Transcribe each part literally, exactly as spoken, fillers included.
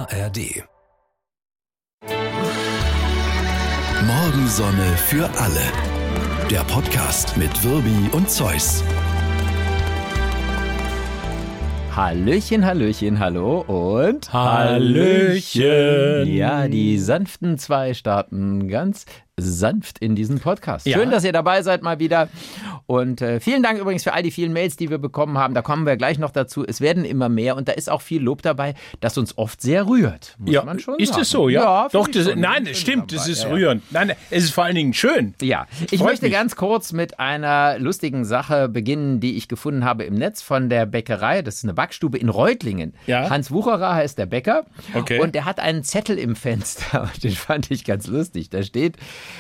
A R D. Morgensonne für alle. Der Podcast mit Wirbi und Zeus. Hallöchen, Hallöchen, hallo und Hallöchen. Ja, die sanften zwei starten ganz sanft in diesen Podcast. Ja. Schön, dass ihr dabei seid mal wieder. Und äh, vielen Dank übrigens für all die vielen Mails, die wir bekommen haben. Da kommen wir gleich noch dazu. Es werden immer mehr und da ist auch viel Lob dabei, das uns oft sehr rührt. Muss Ja, man schon ist sagen. das so? Ja, ja doch. finde ich Das, schon. nein, Finde stimmt. ich Das ist ja, rührend. Nein, es ist vor allen Dingen schön. Ja, ich Freut möchte mich. ganz kurz mit einer lustigen Sache beginnen, die ich gefunden habe im Netz von der Bäckerei. Das ist eine Backstube in Reutlingen. Ja. Hans Wucherer heißt der Bäcker. Okay. Und der hat einen Zettel im Fenster. Den fand ich ganz lustig. Da steht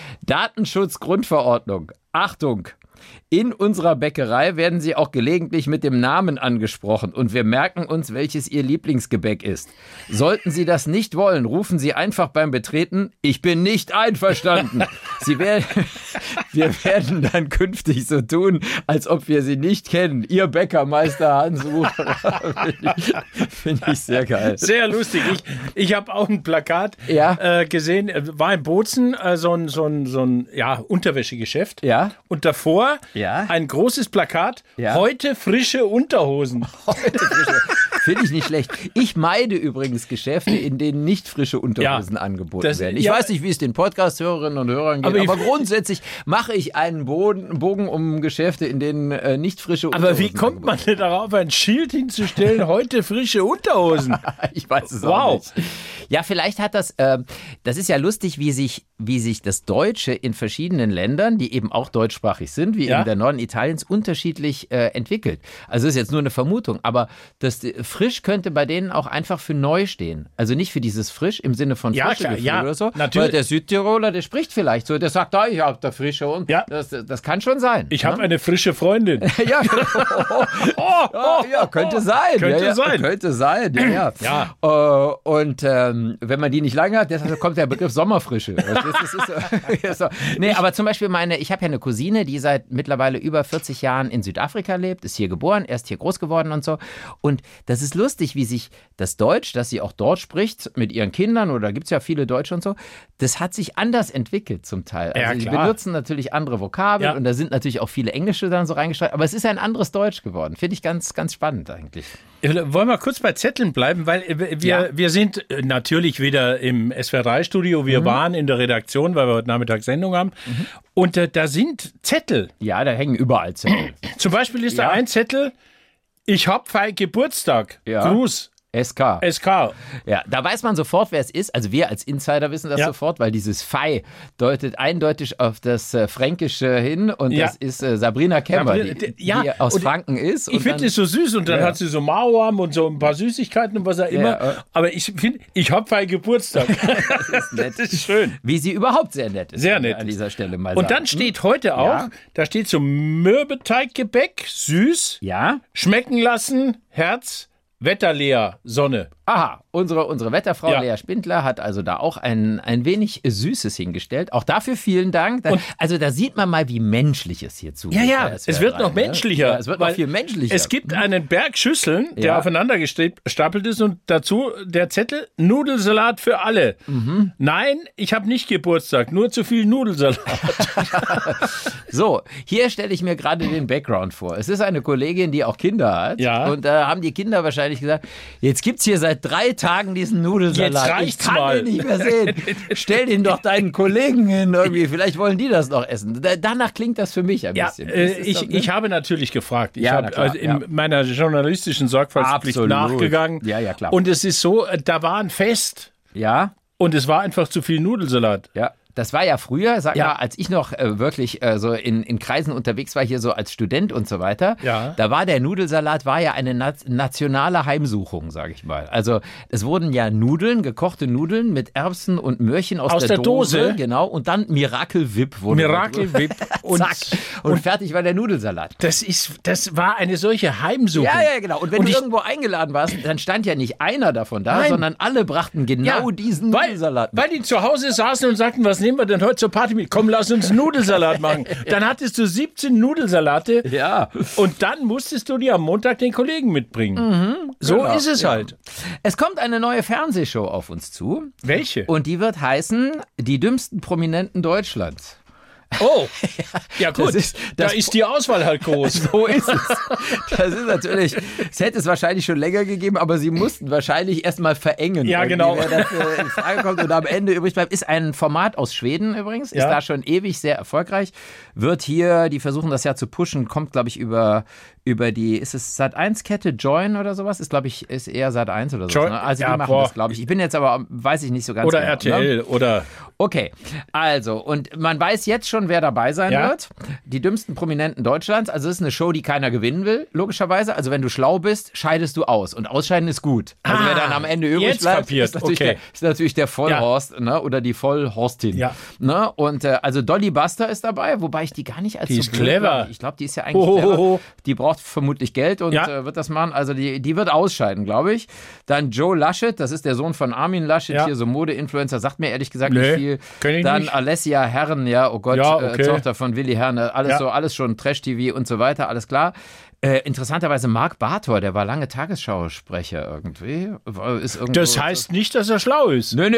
Datenschutzgrundverordnung. Achtung! In unserer Bäckerei werden Sie auch gelegentlich mit dem Namen angesprochen und wir merken uns, welches Ihr Lieblingsgebäck ist. Sollten Sie das nicht wollen, rufen Sie einfach beim Betreten, ich bin nicht einverstanden. Sie werden, wir werden dann künftig so tun, als ob wir Sie nicht kennen. Ihr Bäckermeister Hans Wucherer. Finde ich, find ich sehr geil. Sehr lustig. Ich, ich habe auch ein Plakat Ja. äh, gesehen. äh, War in Bozen äh, so ein, so ein, so ein ja, Unterwäschegeschäft. Ja. Und davor Ja. ein großes Plakat. Ja. Heute frische Unterhosen. Finde ich nicht schlecht. Ich meide übrigens Geschäfte, in denen nicht frische Unterhosen Ja, angeboten das- werden. Ich ja. weiß nicht, wie es den Podcast-Hörerinnen und Hörern geht, Aber aber, ich- grundsätzlich mache ich einen Boden, Bogen um Geschäfte, in denen äh, nicht frische Unterhosen Aber wie kommt man denn darauf, ein Schild hinzustellen? Heute frische Unterhosen. Ich weiß es Wow. auch nicht. Ja, vielleicht hat das, äh, das ist ja lustig, wie sich, wie sich das Deutsche in verschiedenen Ländern, die eben auch deutschsprachig sind, wie Ja. in der Norden Italiens, unterschiedlich äh, entwickelt. Also das ist jetzt nur eine Vermutung, aber das äh, frisch könnte bei denen auch einfach für neu stehen. Also nicht für dieses frisch im Sinne von Ja, frische klar, Gefühl ja, oder so. natürlich. Weil der Südtiroler, der spricht vielleicht so, der sagt, ah, ich hab da frische und Ja. das, das kann schon sein. Ich habe eine frische Freundin. ja, ja, ja, könnte sein. Könnte ja, ja, sein. Könnte sein, ja, ja. Ja. Äh, und ähm, wenn man die nicht lange hat, deshalb kommt der Begriff Sommerfrische. Das ist, das ist, so- ja, so. Nee, aber zum Beispiel meine, ich habe ja eine Cousine, die seit mittlerweile über vierzig Jahren in Südafrika lebt, ist hier geboren, erst hier groß geworden und so. Und das ist lustig, wie sich das Deutsch, das sie auch dort spricht, mit ihren Kindern, oder da gibt es ja viele Deutsche und so, das hat sich anders entwickelt zum Teil. Also Ja, sie klar. benutzen natürlich andere Vokabeln Ja. und da sind natürlich auch viele Englische dann so reingestreut, aber es ist ein anderes Deutsch geworden. Finde ich ganz, ganz spannend eigentlich. Wollen wir kurz bei Zetteln bleiben, weil wir, Ja. wir sind äh, natürlich wieder im S W R drei Studio. Wir waren in der Redaktion, weil wir heute Nachmittag Sendung haben. Und äh, da sind Zettel. Ja, da hängen überall Zettel. Zum Beispiel ist Ja. da ein Zettel, ich hab fein Geburtstag. Ja. Gruß, S K. S K. Ja, da weiß man sofort, wer es ist. Also wir als Insider wissen das Ja. sofort, weil dieses Fei deutet eindeutig auf das äh, Fränkische hin und Ja. das ist äh, Sabrina Kemmer, Sabrina- die, ja, die aus und Franken ist. Ich und finde dann- das so süß und dann Ja. hat sie so Mauerarm und so ein paar Süßigkeiten und was auch immer. Ja, äh. Aber ich finde, ich hab fein Geburtstag. das ist nett. Das ist schön. Wie sie überhaupt sehr nett ist. Sehr kann ich nett An dieser Stelle mal Und sagen. dann steht heute auch, Ja. da steht so Mürbeteiggebäck, süß, Ja? schmecken lassen, Herz, Wetterleer, Sonne. Aha, unsere, unsere Wetterfrau Ja. Lea Spindler hat also da auch ein, ein wenig Süßes hingestellt. Auch dafür vielen Dank. Da, also da sieht man mal, wie menschlich es hier zugeht. Ja, ja, bei S W R es wird drei, noch ne? menschlicher. Ja, es wird noch weil viel menschlicher. Es gibt einen Berg Schüsseln, der Ja. aufeinander gestapelt ist und dazu der Zettel Nudelsalat für alle. Mhm. Nein, ich habe nicht Geburtstag, nur zu viel Nudelsalat. So, hier stelle ich mir gerade den Background vor. Es ist eine Kollegin, die auch Kinder hat. Ja. Und da haben die Kinder wahrscheinlich gesagt, jetzt gibt's hier seit drei Tagen diesen Nudelsalat. Jetzt Ich reicht's kann mal. den nicht mehr sehen. Stell den doch deinen Kollegen hin irgendwie. Vielleicht wollen die das noch essen. Da, danach klingt das für mich ein Ja, bisschen. äh, Das ist ich, doch, ne? ich habe natürlich gefragt. Ich Ja, na habe klar, also in ja. meiner journalistischen Sorgfaltspflicht Absolut. nachgegangen. Ja, ja, klar. Und es ist so, äh, da war ein Fest Ja, und es war einfach zu viel Nudelsalat. ja. Das war ja früher, sag Ja. mal, als ich noch äh, wirklich äh, so in, in Kreisen unterwegs war, hier so als Student und so weiter, Ja. da war der Nudelsalat war ja eine na- nationale Heimsuchung, sag ich mal. Also es wurden ja Nudeln, gekochte Nudeln mit Erbsen und Möhrchen aus, Aus der, der Dose. Genau, und dann Miracle Whip wurde Miracle Whip. und, Und- zack, und, fertig war der Nudelsalat. Das ist, das war eine solche Heimsuchung. Ja, ja, genau. Und wenn Und du ich- irgendwo eingeladen warst, dann stand ja nicht einer davon da, Nein. sondern alle brachten genau Ja, diesen weil, Nudelsalat. weil die zu Hause saßen und sagten, was nehmen wir denn heute zur Party mit? Komm, lass uns Nudelsalat machen. Dann hattest du siebzehn Nudelsalate. Ja. Und dann musstest du dir am Montag den Kollegen mitbringen. Mhm, so genau. ist es ja. halt. Es kommt eine neue Fernsehshow auf uns zu. Welche? Und die wird heißen Die dümmsten Prominenten Deutschlands. Oh, ja gut, das ist, das da ist die Auswahl halt groß. So ist es. Das ist natürlich, es hätte es wahrscheinlich schon länger gegeben, aber sie mussten wahrscheinlich erstmal verengen. Ja, genau. Wer das äh, in Frage kommt und am Ende übrig bleibt, ist ein Format aus Schweden übrigens, ist ja. da schon ewig sehr erfolgreich, wird hier, die versuchen das ja zu pushen, kommt glaube ich über, über die, ist es Sat eins Kette, Join oder sowas, ist glaube ich, ist eher Sat eins oder so. Ne? Also die ja, machen boah. das glaube ich. Ich bin jetzt aber, weiß ich nicht so ganz oder genau. Oder R T L ne? oder... Okay, also, und man weiß jetzt schon, wer dabei sein ja. wird. Die dümmsten Prominenten Deutschlands. Also es ist eine Show, die keiner gewinnen will, logischerweise. Also wenn du schlau bist, scheidest du aus. Und ausscheiden ist gut. Also ah, wer dann am Ende übrig bleibt, ist natürlich, okay. der, ist natürlich der Vollhorst ja. ne? oder die Vollhorstin. Ja. Ne? Und äh, also Dolly Buster ist dabei, wobei ich die gar nicht als die so ist clever. Ich glaube, die ist ja eigentlich oh, clever. Oh, oh. Die braucht vermutlich Geld und ja. äh, wird das machen. Also die, die wird ausscheiden, glaube ich. Dann Joe Laschet, das ist der Sohn von Armin Laschet, ja. hier so Mode-Influencer, sagt mir ehrlich gesagt nee, nicht viel. Kenn ich Dann nicht. Alessia Herren, ja, oh Gott, ja, okay. äh, Tochter von Willi Herren, alles ja. so, alles schon Trash-T V und so weiter, alles klar. Äh, interessanterweise Marc Bartor, der war lange Tagesschausprecher irgendwie. Ist irgendwo das heißt nicht, dass er schlau ist. Nö, nö.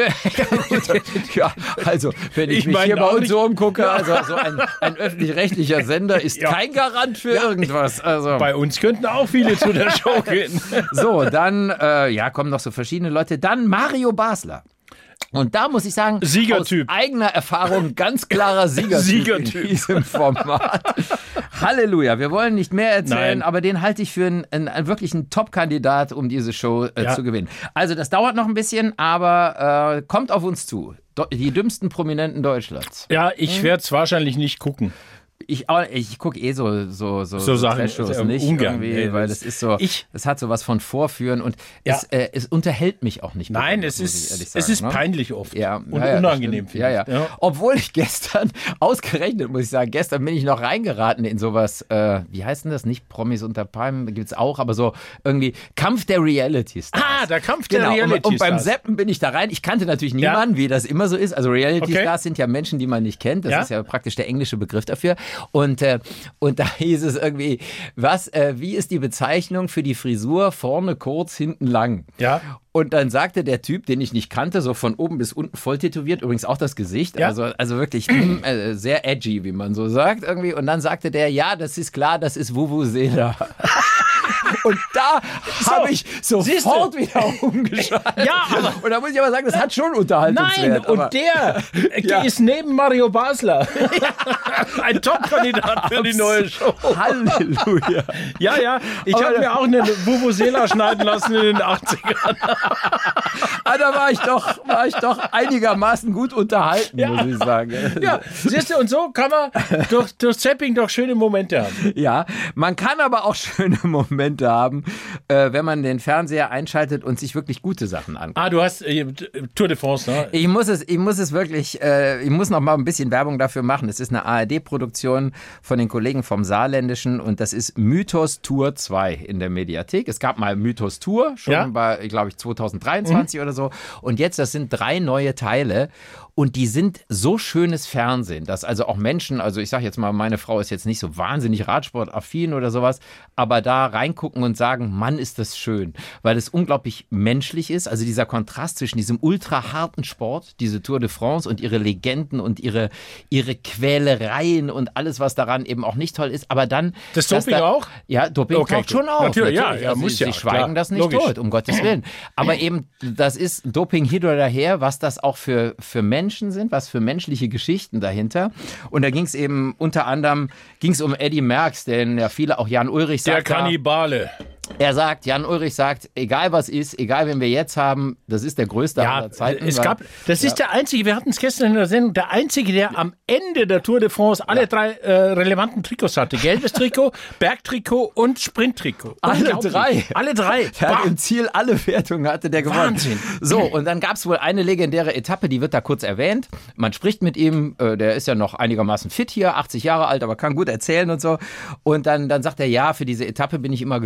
ja, also, wenn ich, ich mich hier bei uns so umgucke, ja. also so ein, ein öffentlich-rechtlicher Sender ist ja. kein Garant für ja. irgendwas. Also. Bei uns könnten auch viele zu der Show gehen. So, dann, äh, ja, kommen noch so verschiedene Leute. Dann Mario Basler. Und da muss ich sagen, Siegertyp. Aus eigener Erfahrung ganz klarer Siegertyp, Siegertyp. in diesem Format. Halleluja, wir wollen nicht mehr erzählen, Nein. aber den halte ich für einen, einen, einen wirklich einen Top-Kandidat, um diese Show äh, ja. zu gewinnen. Also das dauert noch ein bisschen, aber äh, kommt auf uns zu. Die dümmsten Prominenten Deutschlands. Ja, ich werde es wahrscheinlich nicht gucken. Ich, ich gucke eh so so so, so Sachen Trash-Shows nicht ungern, irgendwie, ey, weil das ist so, ich, das hat so was von Vorführen und ja. es, äh, es unterhält mich auch nicht. Nein, es ist sagen, es ist ne? peinlich oft ja, und ja, ja, unangenehm ja, ja. ja. Obwohl ich gestern, ausgerechnet muss ich sagen, gestern bin ich noch reingeraten in sowas, äh, wie heißt denn das? Nicht Promis unter Palmen, gibt's auch, aber so irgendwie Kampf der Reality-Stars. Ah, der Kampf der genau. Reality-Stars. Und, und beim Zappen bin ich da rein. Ich kannte natürlich niemanden, ja. wie das immer so ist. Also Reality-Stars okay. sind ja Menschen, die man nicht kennt. Das ja. ist ja praktisch der englische Begriff dafür. Und äh, Und da hieß es irgendwie, was, äh, wie ist die Bezeichnung für die Frisur? Vorne kurz, hinten lang. Ja. Und dann sagte der Typ, den ich nicht kannte, so von oben bis unten voll tätowiert, übrigens auch das Gesicht, ja. also, also wirklich äh, sehr edgy, wie man so sagt irgendwie. Und dann sagte der, ja, das ist klar, das ist Vuvuzela. Und da so, habe ich sofort wieder umgeschaltet. Ja, aber, und da muss ich aber sagen, das hat schon Unterhaltungswert. Nein, und der ja. ist neben Mario Basler. Ein Top-Kandidat für die neue Show. Halleluja. Ja, ja, ich habe mir auch eine Vuvuzela schneiden lassen in den achtzigern. Ah, da war ich doch, war ich doch einigermaßen gut unterhalten, ja. muss ich sagen. Ja, siehst du, und so kann man durch, durch Zapping doch schöne Momente haben. Ja, man kann aber auch schöne Momente haben, äh, wenn man den Fernseher einschaltet und sich wirklich gute Sachen anguckt. Ah, du hast äh, Tour de France, ne? Ich muss es, ich muss es wirklich, äh, ich muss noch mal ein bisschen Werbung dafür machen. Es ist eine A R D-Produktion von den Kollegen vom Saarländischen und das ist Mythos Tour zwei in der Mediathek. Es gab mal Mythos Tour, schon ja? bei, glaube ich, zwanzig dreiundzwanzig mhm. oder so. Und jetzt, das sind drei neue Teile. Und die sind so schönes Fernsehen, dass also auch Menschen, also ich sage jetzt mal, meine Frau ist jetzt nicht so wahnsinnig radsportaffin oder sowas, aber da reingucken und sagen, Mann, ist das schön, weil es unglaublich menschlich ist. Also dieser Kontrast zwischen diesem ultra harten Sport, diese Tour de France und ihre Legenden und ihre, ihre Quälereien und alles, was daran eben auch nicht toll ist. Aber dann... Das Doping da, auch? Ja, Doping okay, taucht schon auf. Natürlich, natürlich. ja, ja also muss sie, ja. Sie schweigen klar, das nicht logisch. tot, um Gottes Willen. Aber eben, das ist Doping hin oder her, was das auch für, für Menschen sind, was für menschliche Geschichten dahinter. Und da ging es eben unter anderem ging's um Eddie Merckx, den ja viele, auch Jan Ulrich sagt. Der Kannibale. Er sagt, Jan Ulrich sagt, egal was ist, egal wen wir jetzt haben, das ist der größte ja, aller Zeiten. Es gab, das ja. ist der einzige, wir hatten es gestern in der Sendung, der einzige, der am Ende der Tour de France alle ja. drei äh, relevanten Trikots hatte. Gelbes Trikot, Bergtrikot und Sprinttrikot. Alle drei. Alle drei. Der hat im Ziel alle Wertungen hatte der gewonnen. Wahnsinn. So, und dann gab es wohl eine legendäre Etappe, die wird da kurz erwähnt. Man spricht mit ihm, äh, der ist ja noch einigermaßen fit hier, achtzig Jahre alt, aber kann gut erzählen und so. Und dann, dann sagt er, ja, für diese Etappe bin ich immer gelobt worden.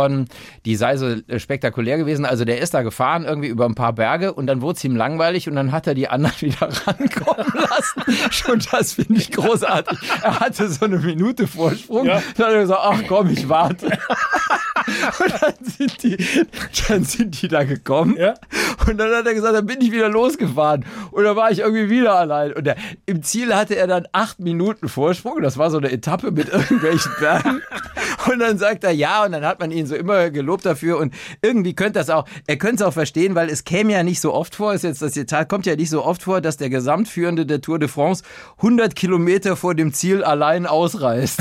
von, die sei so spektakulär gewesen. Also der ist da gefahren irgendwie über ein paar Berge und dann wurde es ihm langweilig und dann hat er die anderen wieder rankommen lassen. Schon das finde ich großartig. Er hatte so eine Minute Vorsprung. Ja. Dann hat er gesagt, ach komm, ich warte. Und dann sind die, dann sind die da gekommen. Ja. Und dann hat er gesagt, dann bin ich wieder losgefahren. Und dann war ich irgendwie wieder allein. Und der, im Ziel hatte er dann acht Minuten Vorsprung. Das war so eine Etappe mit irgendwelchen Bergen. Und dann sagt er ja. Und dann hat man ihn so immer gelobt dafür. Und irgendwie könnte das auch, er könnte es auch verstehen, weil es käme ja nicht so oft vor, ist jetzt das Zitat, kommt ja nicht so oft vor, dass der Gesamtführende der Tour de France hundert Kilometer vor dem Ziel allein ausreist.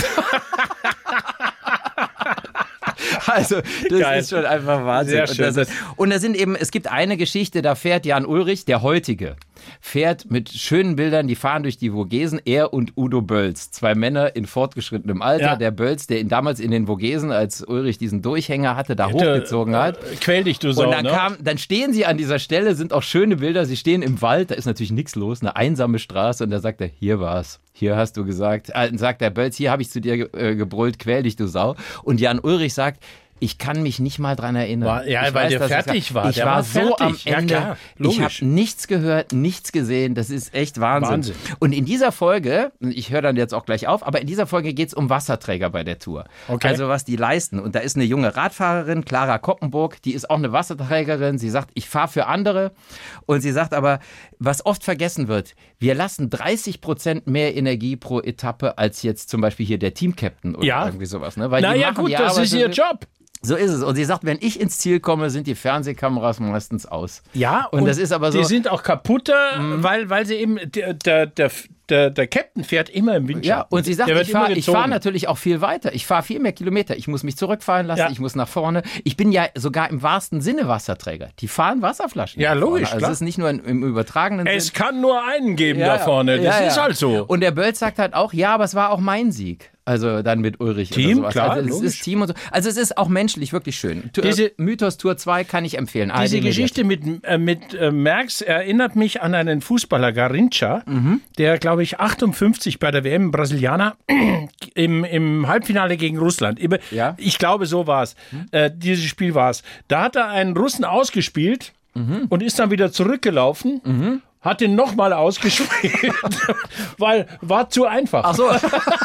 Also, das Geil. Ist schon einfach Wahnsinn. Sehr schön. Und, das ist, und da sind eben, es gibt eine Geschichte, da fährt Jan Ullrich, der heutige, fährt mit schönen Bildern, die fahren durch die Vogesen, er und Udo Bölz, zwei Männer in fortgeschrittenem Alter. Ja. Der Bölz, der ihn damals in den Vogesen, als Ulrich diesen Durchhänger hatte, da Hätte, hochgezogen hat. Äh, quäl dich, du Sau, Und dann, ne? kam, dann stehen sie an dieser Stelle, sind auch schöne Bilder, sie stehen im Wald, da ist natürlich nichts los, eine einsame Straße und da sagt er, hier war's. Hier hast du gesagt, äh, sagt der Bölz, hier habe ich zu dir ge- äh, gebrüllt, quäl dich, du Sau. Und Jan Ullrich sagt, ich kann mich nicht mal dran erinnern. War, ja, ich weil weiß, der fertig war. Ich der war, war so am fertig. Ende. Ja, klar. Ich habe nichts gehört, nichts gesehen. Das ist echt Wahnsinn. Wahnsinn. Und in dieser Folge, ich höre dann jetzt auch gleich auf, aber in dieser Folge geht es um Wasserträger bei der Tour. Okay. Also was die leisten. Und da ist eine junge Radfahrerin, Clara Koppenburg, die ist auch eine Wasserträgerin. Sie sagt, ich fahre für andere. Und sie sagt aber, was oft vergessen wird, wir lassen dreißig Prozent mehr Energie pro Etappe als jetzt zum Beispiel hier der Team-Captain oder ja. irgendwie sowas. Ne? Weil Na die ja, machen gut, die das Arbeit ist ihr Job. So ist es. Und sie sagt, wenn ich ins Ziel komme, sind die Fernsehkameras meistens aus. Ja, und, und das ist aber so. Die sind auch kaputter, mhm. weil, weil sie eben, der, der, der, der, der Captain fährt immer im Windschatten. Ja, und sie sagt, ich fahre fahr natürlich auch viel weiter. Ich fahre viel mehr Kilometer. Ich muss mich zurückfahren lassen, ja. ich muss nach vorne. Ich bin ja sogar im wahrsten Sinne Wasserträger. Die fahren Wasserflaschen. Ja, logisch. Also es ist nicht nur im, im übertragenen Sinne. Es kann nur einen geben ja, da vorne. Das ja, ist ja. halt so. Und der Bölz sagt halt auch, ja, aber es war auch mein Sieg. Also dann mit Ulrich Team, oder sowas. Klar, also es logisch. ist Team und so. Also es ist auch menschlich wirklich schön. Diese, Mythos Tour zwei kann ich empfehlen. Diese Geschichte mit, äh, mit äh, Merckx erinnert mich an einen Fußballer, Garincha, mhm. der, glaube ich, achtundfünfzig bei der W M Brasilianer im, im Halbfinale gegen Russland. Ja. Ich glaube, so war es. Mhm. Äh, dieses Spiel war es. Da hat er einen Russen ausgespielt mhm. und ist dann wieder zurückgelaufen. Mhm. Hat den nochmal ausgespielt, weil war zu einfach. Ach so.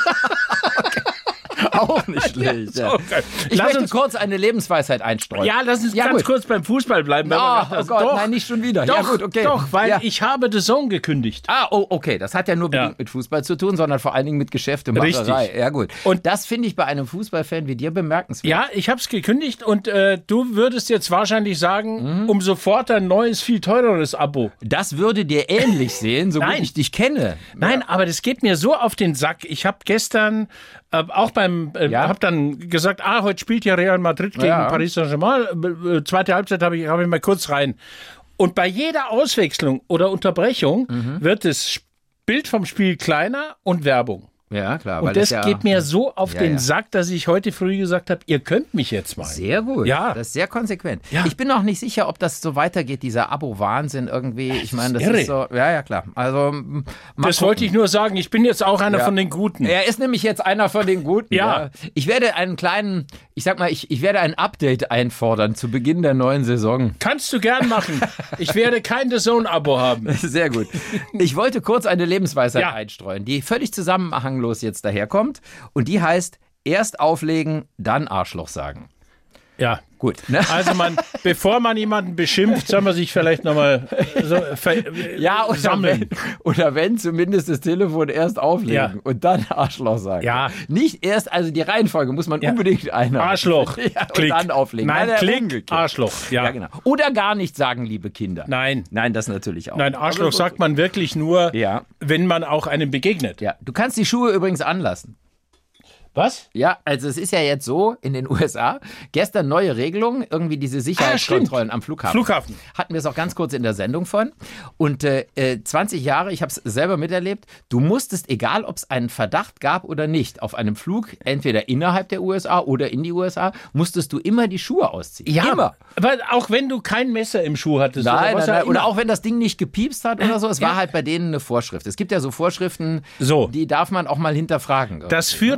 Okay. Auch nicht schlecht. Ja. Ich lass möchte uns kurz eine Lebensweisheit einstreuen. Ja, lass uns ja, ganz gut. kurz beim Fußball bleiben. Oh, oh Gott, doch, nein, nicht schon wieder. Doch, ja, gut, okay. doch, weil ja. ich habe The Zone gekündigt. Ah, oh, okay. Das hat ja nur bedingt ja. mit Fußball zu tun, sondern vor allen Dingen mit Geschäftemacherei. Richtig. Ja, gut. Und das finde ich bei einem Fußballfan wie dir bemerkenswert. Ja, ich habe es gekündigt und äh, du würdest jetzt wahrscheinlich sagen, mhm. um sofort ein neues, viel teureres Abo. Das würde dir ähnlich sehen, so gut ich dich kenne. Nein, ja. aber das geht mir so auf den Sack. Ich habe gestern äh, auch beim, äh, ja. habe dann gesagt, ah, heute spielt ja Real Madrid gegen ja. Paris Saint-Germain. Äh, zweite Halbzeit habe ich, hab ich mal kurz rein. Und bei jeder Auswechslung oder Unterbrechung mhm. wird das Bild vom Spiel kleiner und Werbung. Ja, klar. Und weil das, das ja, geht mir so auf ja, den ja. Sack, dass ich heute früh gesagt habe, ihr könnt mich jetzt mal. Sehr gut. Ja. Das ist sehr konsequent. Ja. Ich bin noch nicht sicher, ob das so weitergeht, dieser Abo-Wahnsinn irgendwie. Ich meine, das irre. ist so, ja, ja, klar. Also, mal das gucken. wollte ich nur sagen. Ich bin jetzt auch einer ja. von den Guten. Er ist nämlich jetzt einer von den Guten. Ja. ja. Ich werde einen kleinen, ich sag mal, ich, ich werde ein Update einfordern zu Beginn der neuen Saison. Kannst du gern machen. Ich werde kein The Zone-Abo haben. Sehr gut. Ich wollte kurz eine Lebensweisheit ja. einstreuen, die völlig zusammenhanglos jetzt daherkommt. Und die heißt, erst auflegen, dann Arschloch sagen. Ja. Gut. Ne? Also man, bevor man jemanden beschimpft, soll man sich vielleicht nochmal so ja, oder sammeln. Wenn, oder wenn, zumindest das Telefon erst auflegen ja. und dann Arschloch sagen. Ja. Nicht erst, also die Reihenfolge muss man ja. unbedingt einhalten. Arschloch. Ja, und Klick. dann auflegen. Nein, Nein Klick, umgekehrt. Arschloch. Ja. ja, genau. Oder gar nicht sagen, liebe Kinder. Nein. Nein, das natürlich auch. Nein, Arschloch sagt man wirklich nur, ja. wenn man auch einem begegnet. Ja. Du kannst die Schuhe übrigens anlassen. Was? Ja, also es ist ja jetzt so in den U S A, gestern neue Regelungen, irgendwie diese Sicherheitskontrollen ah, am Flughafen. Flughafen. Hatten wir es auch ganz kurz in der Sendung von. Und äh, zwanzig Jahre, ich habe es selber miterlebt, du musstest, egal ob es einen Verdacht gab oder nicht, auf einem Flug, entweder innerhalb der U S A oder in die U S A, musstest du immer die Schuhe ausziehen. Ja, immer. Aber auch wenn du kein Messer im Schuh hattest. Nein, oder, was nein, nein. ja Oder auch wenn das Ding nicht gepiepst hat oder so, es ja. war halt bei denen eine Vorschrift. Es gibt ja so Vorschriften, so. die darf man auch mal hinterfragen. Das führte dazu,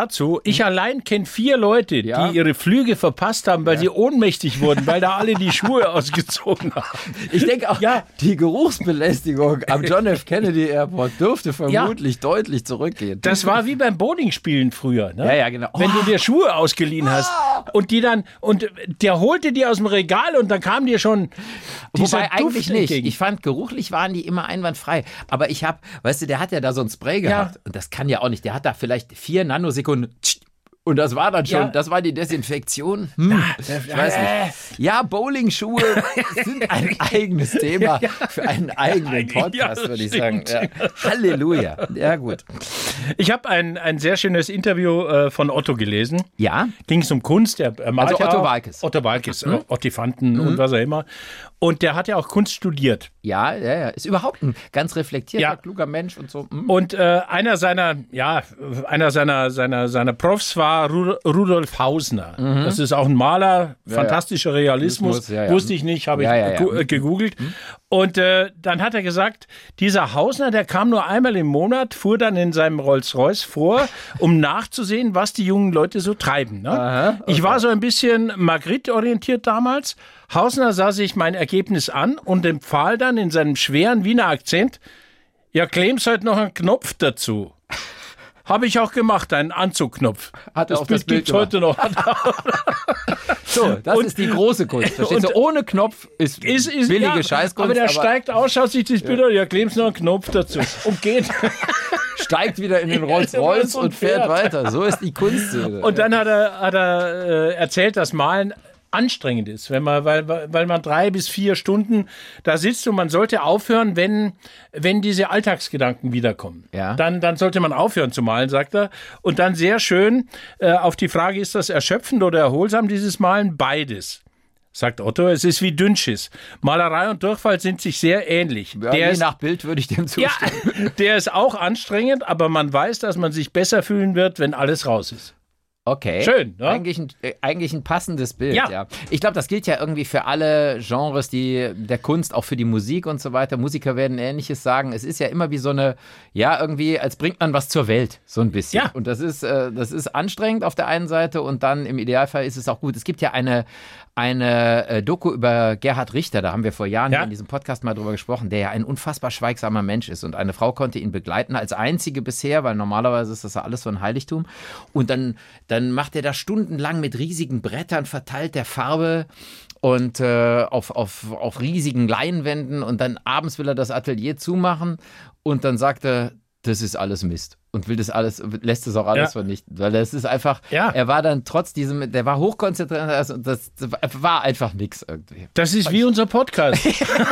dazu. Ich allein kenne vier Leute, Ja. die ihre Flüge verpasst haben, weil sie ohnmächtig wurden, weil da alle die Schuhe ausgezogen haben. Ich denke auch, Ja. die Geruchsbelästigung am John F. Kennedy Airport dürfte vermutlich ja. deutlich zurückgehen. Das war wie beim Bowlingspielen früher. Ne? Ja, ja, genau. Wenn du dir Schuhe ausgeliehen hast und die dann, und der holte die aus dem Regal und dann kam dir schon dieser Wobei eigentlich Duft nicht. entgegen. Ich fand, geruchlich waren die immer einwandfrei. Aber ich habe, weißt du, der hat ja da so ein Spray gehabt. Ja. Und das kann ja auch nicht. Der hat da vielleicht vier Nanosekunden. Und das war dann schon, Ja. das war die Desinfektion. Hm, ich weiß nicht. Ja, Bowlingschuhe sind ein eigenes Thema für einen eigenen Podcast, Ja, würde ich stimmt. sagen. Ja. Halleluja. Ja, gut. Ich habe ein, ein sehr schönes Interview äh, von Otto gelesen. Ja? Ging es um Kunst. Er, er malt Also ja Otto auch- Waalkes. Otto Waalkes, mhm. Ottifanten mhm. und was auch immer. Und der hat ja auch Kunst studiert. Ja, ja, ja. Ist überhaupt ein ganz reflektierter, Ja. kluger Mensch und so. Hm. Und äh, einer seiner, ja, einer seiner, seiner, seiner Profs war Ru Rudolf Hausner. Mhm. Das ist auch ein Maler, fantastischer Realismus. Ja, ja. Wusste ich nicht, habe Ja, ich ja, ja. gu- äh, gegoogelt. Mhm. Und äh, dann hat er gesagt, dieser Hausner, der kam nur einmal im Monat, fuhr dann in seinem Rolls-Royce vor, um nachzusehen, was die jungen Leute so treiben. Ne? Aha, okay. Ich war so ein bisschen Magritte-orientiert damals. Hausner sah sich mein Ergebnis an und empfahl dann in seinem schweren Wiener Akzent, ja, klemm's halt noch einen Knopf dazu. Habe ich auch gemacht, einen Anzugknopf. Hat er das auf das Bild Bild gibt's heute noch. So, das Und- ist die große Kunst. Verstehst du? und- Ohne Knopf ist, Ist, ist, billige ja, Scheißkunst. aber der steigt aus, schaut sich das Bild an, ja, klemm's noch einen Knopf dazu. Und geht. steigt wieder in den Rolls-Royce und fährt weiter. So ist die Kunstszene. Und dann hat er, hat er äh, erzählt, dass Malen anstrengend ist, wenn man, weil, weil man drei bis vier Stunden da sitzt und man sollte aufhören, wenn, wenn diese Alltagsgedanken wiederkommen. Ja. Dann, dann sollte man aufhören zu malen, sagt er. Und dann sehr schön äh, auf die Frage, ist das erschöpfend oder erholsam, dieses Malen? Beides. Sagt Otto, es ist wie Dünnschiss. Malerei und Durchfall sind sich sehr ähnlich. ja, der je ist, nach Bild würde ich dem ja, zustimmen. der ist auch anstrengend, aber man weiß, dass man sich besser fühlen wird, wenn alles raus ist. Okay. Schön, ne? Eigentlich ein, äh, eigentlich ein passendes Bild, ja. Ja. Ich glaube, das gilt ja irgendwie für alle Genres die, der Kunst, auch für die Musik und so weiter. Musiker werden Ähnliches sagen. Es ist ja immer wie so eine, ja, irgendwie, als bringt man was zur Welt, so ein bisschen. Ja. Und das ist, äh, das ist anstrengend auf der einen Seite und dann im Idealfall ist es auch gut. Es gibt ja eine, eine äh, Doku über Gerhard Richter, da haben wir vor Jahren Ja. hier in diesem Podcast mal drüber gesprochen, der ja ein unfassbar schweigsamer Mensch ist und eine Frau konnte ihn begleiten, als einzige bisher, weil normalerweise ist das ja alles so ein Heiligtum und dann, dann macht er da stundenlang mit riesigen Brettern, verteilt der Farbe und äh, auf, auf, auf riesigen Leinwänden und dann abends will er das Atelier zumachen und dann sagt er, das ist alles Mist. Und will das alles, lässt es auch alles Ja. vernichten. Weil es ist einfach, Ja. er war dann trotz diesem, der war hochkonzentriert, also das, das war einfach nix irgendwie. Das ist wie unser Podcast.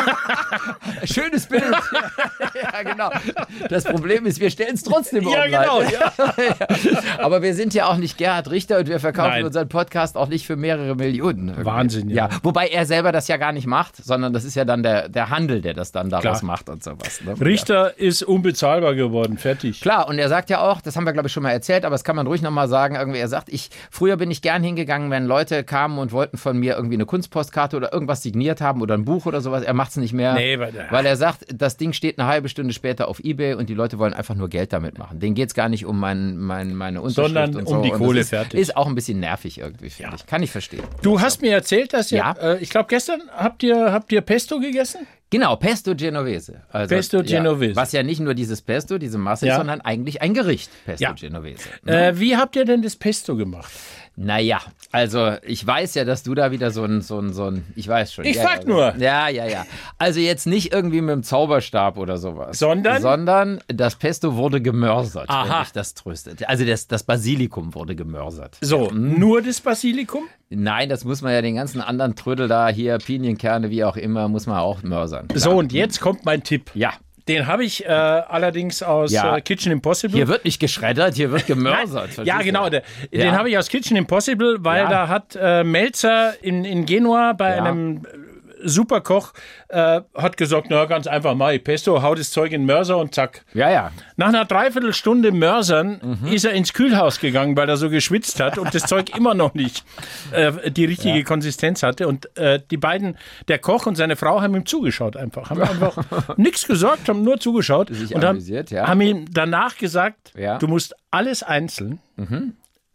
Schönes Bild. Ja, genau. Das Problem ist, wir stellen es trotzdem Ja, online. genau, ja. Aber wir sind ja auch nicht Gerhard Richter und wir verkaufen Nein. unseren Podcast auch nicht für mehrere Millionen. irgendwie. Wahnsinn, ja. ja. Wobei er selber das ja gar nicht macht, sondern das ist ja dann der, der Handel, der das dann daraus Klar. macht und sowas. Ne? Richter ist unbezahlbar geworden, fertig. Klar, und er sagt ja auch, das haben wir, glaube ich, schon mal erzählt, aber das kann man ruhig nochmal sagen, irgendwie, er sagt, ich, früher bin ich gern hingegangen, wenn Leute kamen und wollten von mir irgendwie eine Kunstpostkarte oder irgendwas signiert haben oder ein Buch oder sowas, er macht es nicht mehr, Nee, weil- weil er sagt, das Ding steht eine halbe Stunde später auf Ebay und die Leute wollen einfach nur Geld damit machen. Denen geht es gar nicht um mein, mein, meine Unterschrift Sondern und um so. die Und Kohle, das ist, fertig. Ist auch ein bisschen nervig irgendwie, finde Ja. ich. Kann ich verstehen. Du hast mir erzählt, dass ihr, Ja. äh, ich glaube gestern habt ihr, habt ihr Pesto gegessen? Genau, Pesto Genovese. Also, Pesto ja, Genovese. was ja nicht nur dieses Pesto, diese Masse Ja. ist, sondern eigentlich ein Gericht, Pesto Ja. Genovese. Äh, wie habt ihr denn das Pesto gemacht? Naja, also ich weiß ja, dass du da wieder so ein, so ein, so ein, ich weiß schon. Ich ja, frag ja, nur. Ja, ja, ja. Also jetzt nicht irgendwie mit dem Zauberstab oder sowas. Sondern? Sondern das Pesto wurde gemörsert, Aha. wenn mich das tröstet. Also das, das Basilikum wurde gemörsert. So, nur das Basilikum? Nein, das muss man ja den ganzen anderen Trödel da, hier Pinienkerne, wie auch immer, muss man auch mörsern. Klar. So, und jetzt kommt mein Tipp. Ja. Den habe ich äh, allerdings aus Ja. äh, Kitchen Impossible. Hier wird nicht geschreddert, hier wird gemörsert. Ja, verstehst du? genau. Der, Ja. Den habe ich aus Kitchen Impossible, weil Ja. da hat äh, Melzer in, in Genua bei Ja. einem Superkoch äh, hat gesagt, na ganz einfach, mach ich Pesto, hau das Zeug in den Mörser und zack. Ja, ja. Nach einer Dreiviertelstunde Mörsern Mhm. ist er ins Kühlhaus gegangen, weil er so geschwitzt hat und das Zeug immer noch nicht äh, die richtige Ja. Konsistenz hatte. Und äh, die beiden, der Koch und seine Frau, haben ihm zugeschaut einfach. Haben einfach nichts gesagt, haben nur zugeschaut. Sich und haben, amüsiert, ja. haben ihm danach gesagt, Ja. du musst alles einzeln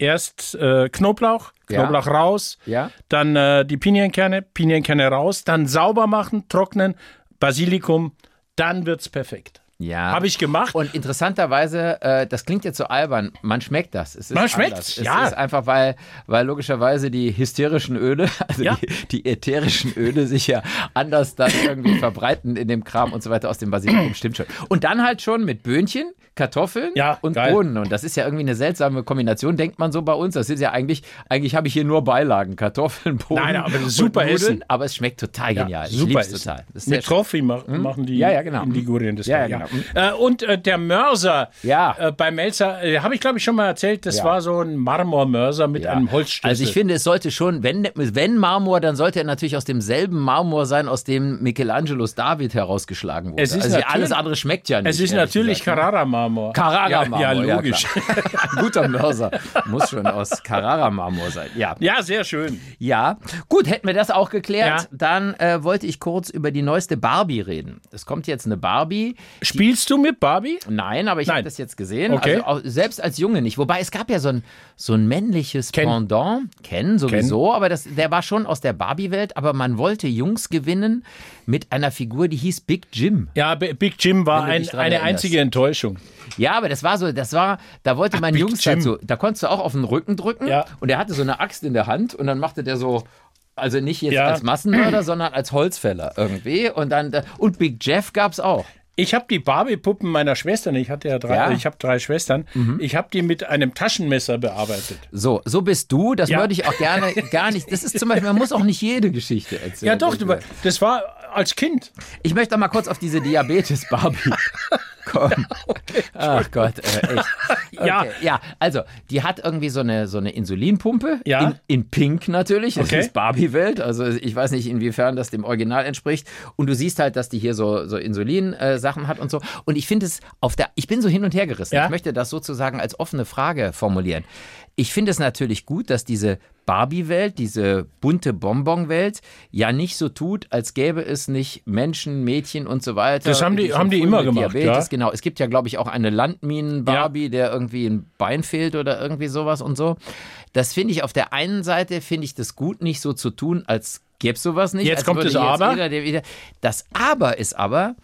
erst äh, Knoblauch, Knoblauch ja. raus, ja. dann äh, die Pinienkerne, Pinienkerne raus, dann sauber machen, trocknen, Basilikum, dann wird's perfekt. Ja. Habe ich gemacht. Und interessanterweise, äh, das klingt jetzt so albern, man schmeckt das. Es ist man schmeckt es, ja. Es ist einfach, weil, weil logischerweise die hysterischen Öle, also ja. die, die ätherischen Öle sich ja anders dann irgendwie verbreiten in dem Kram und so weiter aus dem Basilikum, stimmt schon. Und dann halt schon mit Böhnchen, Kartoffeln ja, und geil. Bohnen. Und das ist ja irgendwie eine seltsame Kombination, denkt man so bei uns. Das ist ja eigentlich, eigentlich habe ich hier nur Beilagen, Kartoffeln, Bohnen. Nein, aber das ist super Nudeln, Essen. Aber es schmeckt total ja, genial. Ich super lieb's Essen. total. Das ist mit Trophy mach, hm? machen die ja, ja, genau. in Ligurien das. Ja, ja, genau. Äh, und äh, der Mörser ja. äh, bei Melzer, äh, habe ich glaube ich schon mal erzählt, das ja. war so ein Marmormörser mit ja. einem Holzstüssel. Also ich finde, es sollte schon, wenn, wenn Marmor, dann sollte er natürlich aus demselben Marmor sein, aus dem Michelangelos David herausgeschlagen wurde. Es ist also alles andere schmeckt ja nicht. Es ist natürlich Carrara-Marmor. Carrara-Marmor, ja, ja, logisch. Ja, ein guter Mörser muss schon aus Carrara-Marmor sein. Ja. ja, sehr schön. Ja, gut, hätten wir das auch geklärt. Ja. Dann äh, wollte ich kurz über die neueste Barbie reden. Es kommt jetzt eine Barbie. Spielst du mit Barbie? Nein, aber ich habe das jetzt gesehen. Okay. Also auch, selbst als Junge nicht. Wobei es gab ja so ein, so ein männliches Ken. Pendant. Ken sowieso, Ken. aber das, der war schon aus der Barbie-Welt. Aber man wollte Jungs gewinnen mit einer Figur, die hieß Big Jim. Ja, Big Jim war ein, eine erinnerst. einzige Enttäuschung. Ja, aber das war so, das war, da wollte man Ach, Jungs dazu, da konntest du auch auf den Rücken drücken ja. und er hatte so eine Axt in der Hand und dann machte der so, also nicht jetzt ja. als Massenmörder, sondern als Holzfäller irgendwie und dann, und Big Jeff gab's auch. Ich habe die Barbie-Puppen meiner Schwestern, ich hatte ja drei, ja. ich habe drei Schwestern, mhm. ich habe die mit einem Taschenmesser bearbeitet. So, so bist du, das ja. würde ich auch gerne, gar nicht, das ist zum Beispiel, man muss auch nicht jede Geschichte erzählen. Ja doch, das war als Kind. Ich möchte mal kurz auf diese Diabetes-Barbie kommen. Okay, ach Gott, äh, echt. Okay, ja. ja, also, die hat irgendwie so eine, so eine Insulinpumpe, ja. in, in Pink natürlich, das okay. ist Barbie-Welt, also ich weiß nicht, inwiefern das dem Original entspricht und du siehst halt, dass die hier so, so Insulin-Sachen hat und so und ich finde es auf der, ich bin so hin und her gerissen, ja. ich möchte das sozusagen als offene Frage formulieren. Ich finde es natürlich gut, dass diese Barbie-Welt, diese bunte Bonbon-Welt ja nicht so tut, als gäbe es nicht Menschen, Mädchen und so weiter. Das haben die, die haben die immer gemacht, Diabetes, ja. Genau. Es gibt ja, glaube ich, auch eine Landminen-Barbie, ja. der irgendwie ein Bein fehlt oder irgendwie sowas und so. Das finde ich auf der einen Seite, finde ich das gut, nicht so zu tun, als gäbe es sowas nicht. Jetzt kommt das Aber. Jeder, der wieder, das Aber ist aber,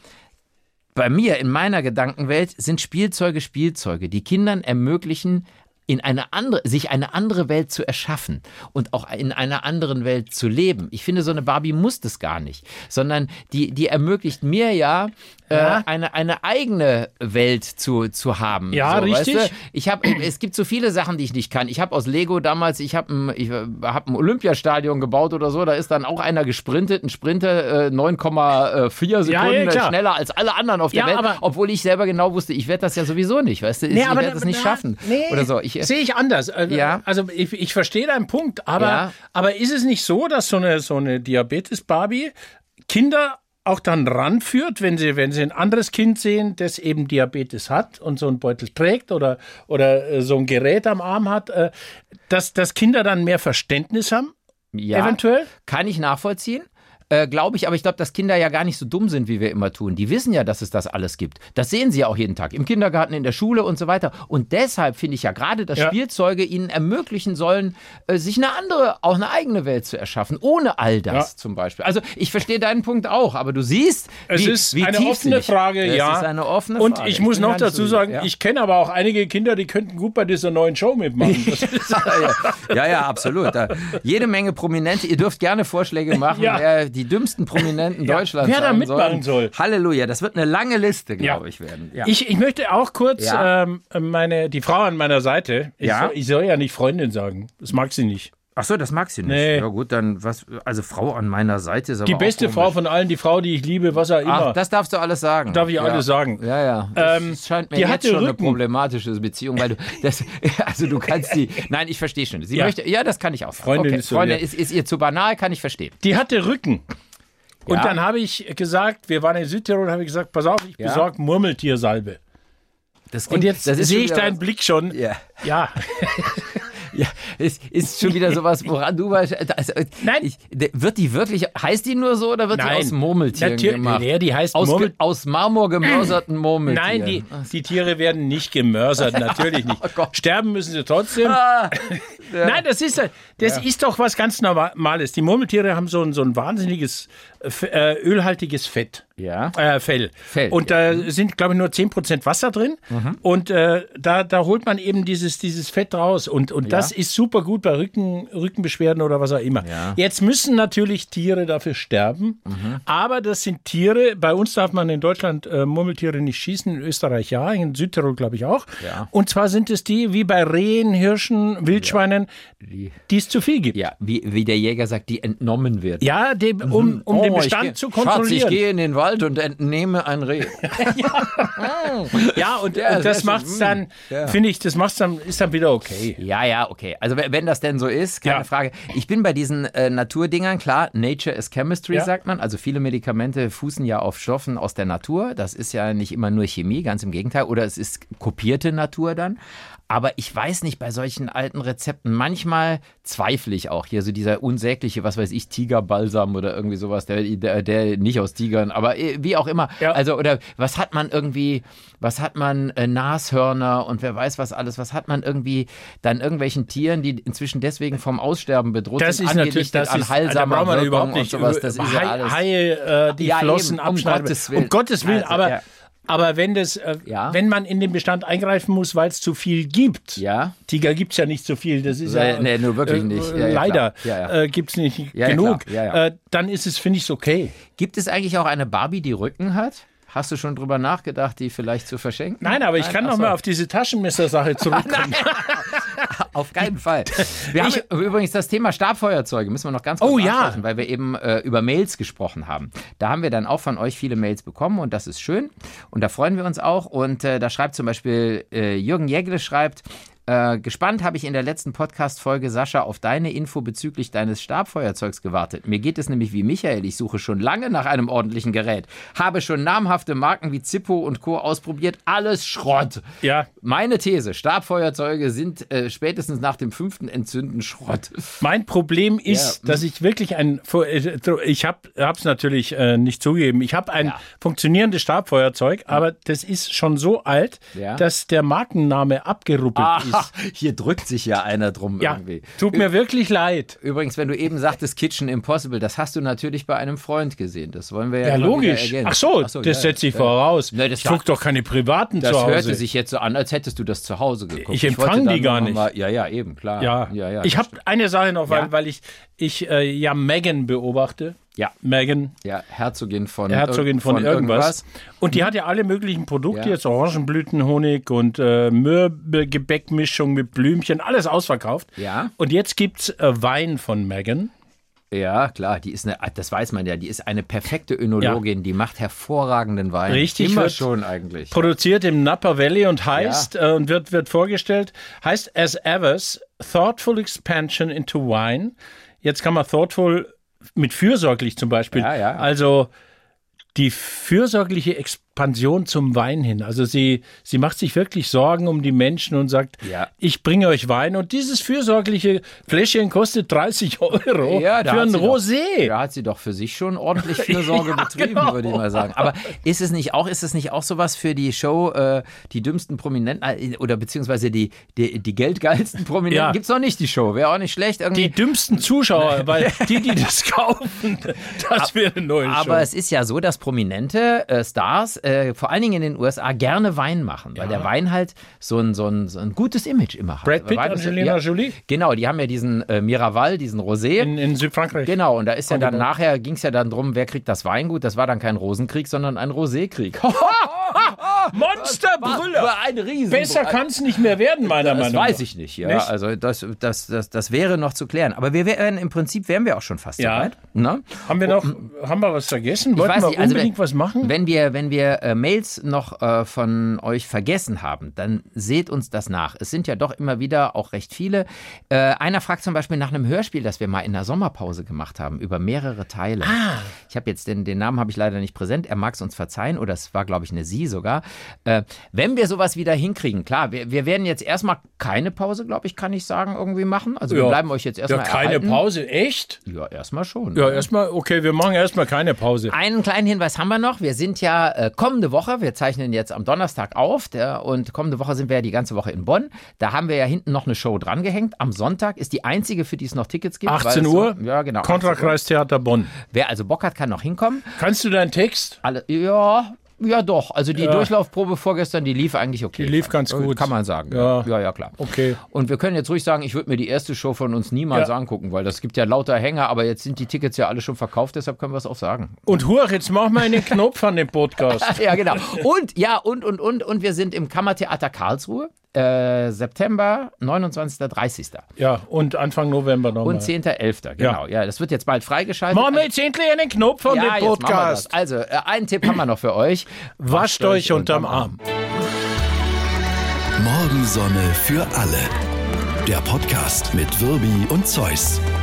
bei mir, in meiner Gedankenwelt, sind Spielzeuge Spielzeuge, die Kindern ermöglichen, in eine andere, sich eine andere Welt zu erschaffen und auch in einer anderen Welt zu leben. Ich finde, so eine Barbie muss das gar nicht, sondern die, die ermöglicht mir ja, ja. Äh, eine, eine eigene Welt zu, zu haben. Ja, so, richtig. Weißt du? Ich hab, es gibt so viele Sachen, die ich nicht kann. Ich habe aus Lego damals, ich habe ein, ich hab ein Olympiastadion gebaut oder so, da ist dann auch einer gesprintet, ein Sprinter äh, neun Komma vier Sekunden ja, ja, schneller als alle anderen auf der ja, Welt, aber, obwohl ich selber genau wusste, ich werde das ja sowieso nicht, weißt du, ich, nee, ich werde das nicht na, schaffen nee, oder so. Ich, sehe ich anders. Ja. Also ich, ich verstehe deinen Punkt, aber, ja. aber ist es nicht so, dass so eine, so eine Diabetes-Barbie Kinder auch dann ranführt, wenn sie, wenn sie ein anderes Kind sehen, das eben Diabetes hat und so einen Beutel trägt oder, oder so ein Gerät am Arm hat, dass, dass Kinder dann mehr Verständnis haben? Ja, eventuell? Kann ich nachvollziehen. Äh, glaube ich, aber ich glaube, dass Kinder ja gar nicht so dumm sind, wie wir immer tun. Die wissen ja, dass es das alles gibt. Das sehen sie ja auch jeden Tag. Im Kindergarten, in der Schule und so weiter. Und deshalb finde ich ja gerade, dass ja. Spielzeuge ihnen ermöglichen sollen, äh, sich eine andere, auch eine eigene Welt zu erschaffen. Ohne all das ja. zum Beispiel. Also ich verstehe deinen Punkt auch, aber du siehst, es wie, ist wie eine offene Frage, es ja. Es ist eine offene und Frage. ich muss ich noch dazu sagen, ja. ich kenne aber auch einige Kinder, die könnten gut bei dieser neuen Show mitmachen. ja, ja, ja, absolut. Da, jede Menge Prominente. Ihr dürft gerne Vorschläge machen, ja. wer die dümmsten Prominenten ja, Deutschlands wer da mitmachen soll. Halleluja, das wird eine lange Liste, glaube ja. ich, werden. Ja. Ich, ich möchte auch kurz ja. ähm, meine, die Frau an meiner Seite, ich, ja. soll, ich soll ja nicht Freundin sagen, das mag sie nicht. Ach so, das mag sie nicht. Nee. Ja gut, dann was, also Frau an meiner Seite ist aber die beste auch Frau von allen, die Frau, die ich liebe, was auch immer. Ach, das darfst du alles sagen. Darf ich ja. alles sagen. Ja, ja. Das ähm, scheint mir die jetzt hatte schon Rücken. eine problematische Beziehung, weil du, das, also du kannst die, nein, ich verstehe schon. Sie ja. möchte, ja, das kann ich auch sagen. Freundin, okay. ist, so Freundin ja. ist, ist ihr zu banal, kann ich verstehen. Die hatte Rücken. Und ja. dann habe ich gesagt, wir waren in Südtirol, habe ich gesagt, pass auf, ich ja. besorge Murmeltiersalbe. Das klingt, und jetzt das sehe ich deinen was... Blick schon. Ja. Ja. Ja, es ist schon wieder sowas, woran du warst. Also, Nein. Ich, wird die wirklich, heißt die nur so oder wird Nein. die aus Murmeltieren Natürlich, gemacht? ja, die heißt aus, Murmel- aus Marmor gemörserten Murmeltieren. Nein, die, die Tiere werden nicht gemörsert, natürlich nicht. Oh Gott. Sterben müssen sie trotzdem. Ah, ja. Nein, das ist das Ja. ist doch was ganz Normales. Die Murmeltiere haben so ein, so ein wahnsinniges äh, ölhaltiges Fett. Ja. Äh, Fell. Fell, Und da sind, glaube ich, nur zehn Prozent Wasser drin. Mhm. Und äh, da, da holt man eben dieses, dieses Fett raus. Und, und Ja. das ist super gut bei Rücken, Rückenbeschwerden oder was auch immer. Ja. Jetzt müssen natürlich Tiere dafür sterben. Aber das sind Tiere, bei uns darf man in Deutschland äh, Murmeltiere nicht schießen, in Österreich ja, in Südtirol glaube ich auch. Ja. Und zwar sind es die, wie bei Rehen, Hirschen, Wildschweinen, Die, die es zu viel gibt. ja, wie, wie der Jäger sagt, die entnommen wird. Ja, dem, um, um den Oh, ich Bestand geh- zu Schatz, ich kontrollieren. gehe in den Wald und entnehme ein Reh. Ja, und, Ja, und das sehr macht's schön. dann, Ja. finde ich, das macht's dann, ist dann wieder okay. Ja, ja, okay. Also wenn wenn das denn so ist, keine Ja. Frage. Ich bin bei diesen äh, Naturdingern, klar, Nature is Chemistry, Ja. sagt man. Also viele Medikamente fußen ja auf Stoffen aus der Natur. Das ist ja nicht immer nur Chemie, ganz im Gegenteil. Oder es ist kopierte Natur dann. Aber ich weiß nicht, bei solchen alten Rezepten, manchmal zweifle ich auch hier, so dieser unsägliche, was weiß ich, Tigerbalsam oder irgendwie sowas, der, der, der nicht aus Tigern, aber äh, wie auch immer. Ja. Also, oder was hat man irgendwie, was hat man, äh, Nashörner und wer weiß was alles, was hat man irgendwie dann irgendwelchen Tieren, die inzwischen deswegen vom Aussterben bedroht Das sind, ist natürlich, angedichtet das an ist, heilsamer da brauchen wir Wirkung überhaupt nicht und sowas. Das ist ja Haie, alles. Haie äh, die Ja, Flossen eben, um abschneiden. Gottes Willen. Um Gottes Willen, Also, aber, ja. aber wenn das, äh, Ja. wenn man in den Bestand eingreifen muss, weil es zu viel gibt, Ja. Tiger gibt es ja nicht so viel, das ist Nee, ja, nee, nur wirklich äh, nicht. Ja, ja, leider klar. Ja, ja. Äh, gibt es nicht Ja, ja, genug, klar. Ja, ja. Äh, dann ist es, finde ich, okay. Gibt es eigentlich auch eine Barbie, die Rücken hat? Hast du schon drüber nachgedacht, die vielleicht zu verschenken? Nein, aber ich kann ach noch so. mal auf diese Taschenmesser-Sache zurückkommen. Auf keinen Fall. Wir haben übrigens das Thema Stabfeuerzeuge, müssen wir noch ganz kurz Oh, ja. ansprechen, weil wir eben äh, über Mails gesprochen haben. Da haben wir dann auch von euch viele Mails bekommen und das ist schön und da freuen wir uns auch. Und äh, da schreibt zum Beispiel äh, Jürgen Jägle schreibt, Äh, gespannt habe ich in der letzten Podcast-Folge, Sascha, auf deine Info bezüglich deines Stabfeuerzeugs gewartet. Mir geht es nämlich wie Michael. Ich suche schon lange nach einem ordentlichen Gerät. Habe schon namhafte Marken wie Zippo und Co. ausprobiert. Alles Schrott. Ja. Meine These, Stabfeuerzeuge sind äh, spätestens nach dem fünften Entzünden Schrott. Mein Problem ist, Ja. dass ich wirklich ein, ich habe es natürlich äh, nicht zugegeben, ich habe ein Ja. funktionierendes Stabfeuerzeug, aber das ist schon so alt, Ja. dass der Markenname abgeruppelt ist. Hier drückt sich ja einer drum Ja, irgendwie. tut mir wirklich leid. Übrigens, wenn du eben sagtest Kitchen Impossible, das hast du natürlich bei einem Freund gesehen. Das wollen wir ja Ja, immer logisch. wieder ergänzen. Ach so, Ach so, das ja, setze ich ja. voraus. Ne, das ich gucke doch keine privaten Das zu Hause. hörte sich jetzt so an, als hättest du das zu Hause geguckt. Ich wollte empfang dann die gar noch nicht. Mal, ja, ja, eben, klar. ja. ja, ja ich habe eine Sache noch, weil, Ja. weil ich, ich äh, ja Megan beobachte. Ja. Megan, Ja, Herzogin von, Herzogin von, irgendwas. Und die hat ja alle möglichen Produkte, Ja. jetzt Orangenblütenhonig und äh, Mürbegebäckmischung mit Blümchen, alles ausverkauft. Ja. Und jetzt gibt's äh, Wein von Megan. Ja, klar, die ist eine, das weiß man ja, die ist eine perfekte Önologin, die macht hervorragenden Wein. Richtig, Immer wird schon eigentlich. Produziert im Napa Valley und heißt, äh, und wird, wird vorgestellt, heißt As Evers, Thoughtful Expansion into Wine. Jetzt kann man thoughtful mit fürsorglich zum Beispiel. Ja, ja. Also die fürsorgliche Expansion zum Wein hin. Also sie, sie macht sich wirklich Sorgen um die Menschen und sagt, Ja. ich bringe euch Wein und dieses fürsorgliche Fläschchen kostet dreißig Euro Ja, da für hat ein sie Rosé. Doch, da hat sie doch für sich schon ordentlich Fürsorge Ja, betrieben, genau. würde ich mal sagen. Aber ist es nicht auch, ist es nicht auch sowas für die Show, äh, die dümmsten Prominenten äh, oder beziehungsweise die, die, die geldgeilsten Prominenten? Ja. Gibt's noch nicht die Show, wäre auch nicht schlecht. Irgendwie. Die dümmsten Zuschauer, weil die, die das kaufen, das wäre eine neue Show. Aber es ist ja so, dass prominente äh, Stars, äh, vor allen Dingen in den U S A, gerne Wein machen, weil der Wein halt so ein, so ein, so ein gutes Image immer hat. Brad Pitt, Wein ist- Angelina ja, Jolie? Genau, die haben ja diesen äh, Miraval, diesen Rosé. in, in Südfrankreich. Genau, und da ist ja dann Genau. nachher, ging es ja dann drum, wer kriegt das Weingut. Das war dann kein Rosenkrieg, sondern ein Rosékrieg. Monsterbrüller! War ein Riesen. Besser kann es nicht mehr werden, meiner Das Meinung nach. weiß ich nicht, ja. Nicht? Also das, das, das, das wäre noch zu klären. Aber wir wären im Prinzip wären wir auch schon fast Ja. soweit. Ne? Haben wir noch, haben wir was vergessen? Wollten weiß wir nicht, also unbedingt wenn- was machen? Wenn wir, wenn wir äh, Mails noch äh, von euch vergessen haben, dann seht uns das nach. Es sind ja doch immer wieder auch recht viele. Äh, einer fragt zum Beispiel nach einem Hörspiel, das wir mal in der Sommerpause gemacht haben, über mehrere Teile. Ah. Ich habe jetzt den, den Namen habe ich leider nicht präsent. Er mag es uns verzeihen oder es war, glaube ich, eine Sie sogar. Äh, wenn wir sowas wieder hinkriegen, klar, wir, wir werden jetzt erstmal keine Pause, glaube ich, kann ich sagen, irgendwie machen. Also ja. wir bleiben euch jetzt erstmal Ja, keine erhalten. Pause, echt? Ja, erstmal schon. Ja, erstmal, okay, wir machen erstmal keine Pause. Einen kleinen Hinweis haben wir noch. Wir sind ja äh, kommende Woche, wir zeichnen jetzt am Donnerstag auf der, und kommende Woche sind wir ja die ganze Woche in Bonn. Da haben wir ja hinten noch eine Show dran gehängt. Am Sonntag ist die einzige, für die es noch Tickets gibt. achtzehn Uhr? So, ja, genau. Kontrakreistheater Bonn. Wer also Bock hat, kann noch hinkommen. Kannst du deinen Text? Alle, ja... Ja, doch. Also die ja. Durchlaufprobe vorgestern, die lief eigentlich okay. Die lief ganz gut. Kann man sagen. Ja, ja, ja klar. Okay. Und wir können jetzt ruhig sagen, ich würde mir die erste Show von uns niemals ja. angucken, weil das gibt ja lauter Hänger, aber jetzt sind die Tickets ja alle schon verkauft, deshalb können wir es auch sagen. Und Huch, jetzt mach mal einen Knopf an dem Podcast. Ja, genau. Und, ja, und, und, und, und wir sind im Kammertheater Karlsruhe. Äh, September, neunundzwanzigster, dreißigster Ja, und Anfang November nochmal. Und zehnter elfter genau. Ja. ja, das wird jetzt bald freigeschaltet. Machen wir jetzt endlich einen Knopf von ja, dem Podcast. Also, äh, einen Tipp haben wir noch für euch. Wascht, Wascht euch unterm Arm. Morgensonne für alle. Der Podcast mit Wirbi und Zeus.